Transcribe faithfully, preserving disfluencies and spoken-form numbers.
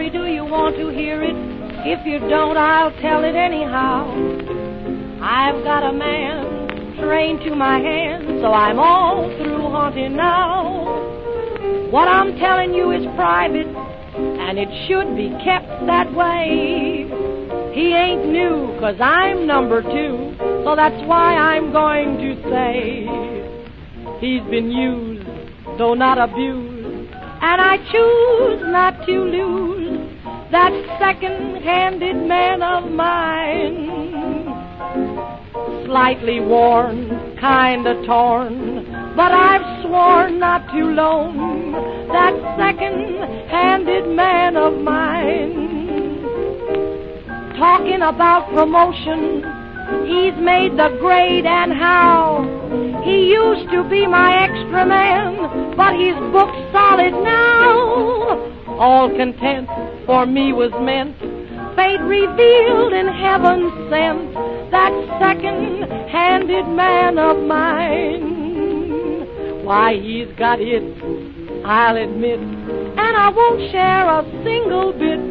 story, do you want to hear it? If you don't, I'll tell it anyhow. I've got a man trained to my hand, so I'm all through haunting now. What I'm telling you is private, and it should be kept that way. He ain't new, 'cause I'm number two, so that's why I'm going to say he's been used, though not abused, and I choose not to lose that second-handed man of mine. Slightly worn, kinda torn, but I've sworn not to loan that second-handed man of mine. Talking about promotion, he's made the grade, and how. He used to be my extra man, but he's booked solid now. All content for me was meant, fate revealed and heaven sent that second-handed man of mine. Why, he's got it, I'll admit, and I won't share a single bit